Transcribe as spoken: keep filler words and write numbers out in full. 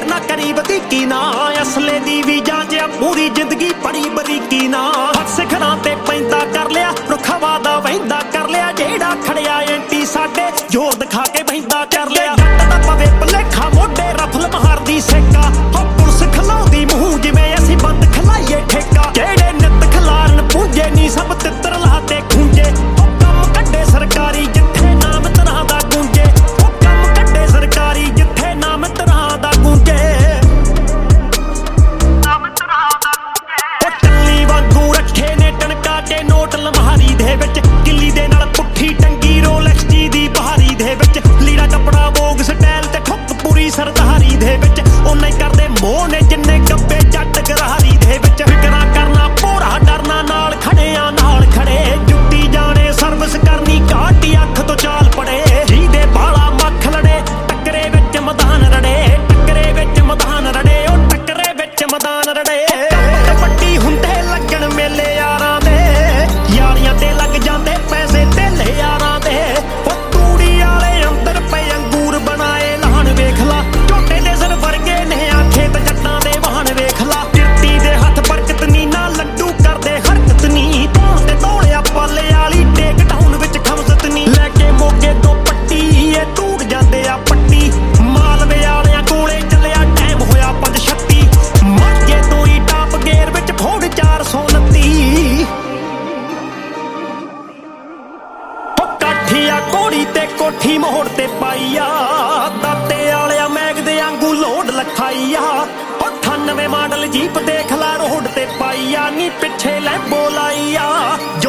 देर ना करी बदीकी ना असले दी भी जांचिया पूरी जिंदगी बड़ी बरीकी ना सिखरां ते पैंदा कर लिया रुखा वादा वहिंदा कर लिया जेड़ा खड़िया एंटी साडे जोर दिखा के बहिंदा कर लिया जट दा पवे भलेखा मोढे रफल मारदी सेका हो पुलिस खलाउंदी मूंह जिवें असीं बंद खलाईए ठेका जेड़े नित खलारन पूंजे नी सब तिੱਤਰ लाते खूंजे हो कम कड्डे सरकारी जिथे नाम तरह दा गूंजे हो कम कड्डे सरकारी जिथे नाम तरह दा गूंजे नाम तरह दा गूंजे ओ टल्ली वांगू रखे ने टणका के नोट लम्हारी दे विच किल्ली दे नाल पुट्ठी टंगी रोलेक्स जी दी बहारी दे विच लीड़ा कपड़ा वोग स्टाइल ते ठुक पूरी सरदारी दे विच ओने करदे मोह ने जिन्ने गब्बे जट गरारी दे विच फिकरां करना भोरा डरना नाल खड़िया नाल खड़े जुੱਤੀ जाने सर्विस करनी घाटी अख तो चाल पड़े जीदे बाला मख लड़े टकरे विच मैदान रड़े टकरे विच मैदान रड़े ओ टकरे विच मैदान रड़े पट्टी हुंदे लगण मेले यारां दे यारियां ते लग जांदे पैसे तेले यारां दे ओ तूड़ी वाले अंदर पे अंगूर बनाए लाहन वेख ला झोटे दे सिर वर्गे ने आ खेत जट्टां दे वाहन वेख ला किरती दे हत्थ बरकत नी ना लड्डू करदे हरकत नी धौण ते धौलिया पाले वाली टेक डाउन विच खमसत नी लैके मोगे तो पट्टी ए टूट जांदे आ पट्टी मालवे वालियां कोले चलिया टाइम होया पंज छत्ती मागे तो ही टाप गेयर विच फोड़ चार सौ उनती काठिया कोड़ी ते कोठी मोड़ ते पाईया दाते वालिया मैग दे आंगू लोड लखाईया अठानवे मॉडल जीप देख ला रोड ते पाईया नी पिछे लै बोलाईया